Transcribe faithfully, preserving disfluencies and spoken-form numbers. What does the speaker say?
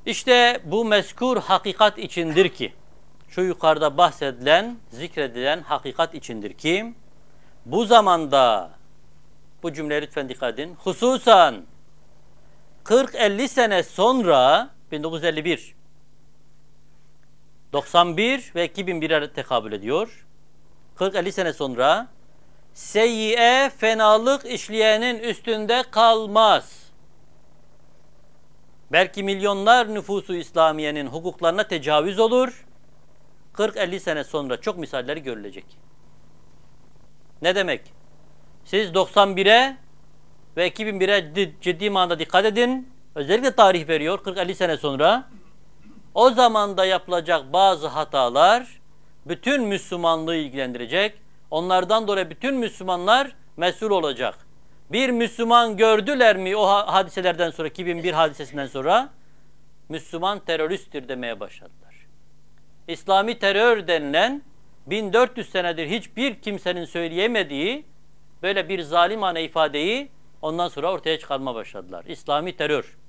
İşte bu mezkur hakikat içindir ki, şu yukarıda bahsedilen, zikredilen hakikat içindir ki, bu zamanda, bu cümleye lütfen dikkat edin, hususan kırk elli sene sonra, bin dokuz yüz elli bir, doksan bir ve iki bin bire tekabül ediyor. kırk elli sene sonra seyyiye, fenalık işleyenin üstünde kalmaz. Belki milyonlar nüfusu İslamiye'nin hukuklarına tecavüz olur. kırk elli sene sonra çok misalleri görülecek. Ne demek? Siz doksan bire ve iki bin bire ciddi manada dikkat edin. Özellikle tarih veriyor kırk elli sene sonra. O zamanda yapılacak bazı hatalar bütün Müslümanlığı ilgilendirecek. Onlardan dolayı bütün Müslümanlar mesul olacak. Bir Müslüman gördüler mi o hadiselerden sonra, iki bin bir hadisesinden sonra, Müslüman teröristtir demeye başladılar. İslami terör denilen bin dört yüz senedir hiçbir kimsenin söyleyemediği böyle bir zalimane ifadeyi ondan sonra ortaya çıkarma başladılar. İslami terör.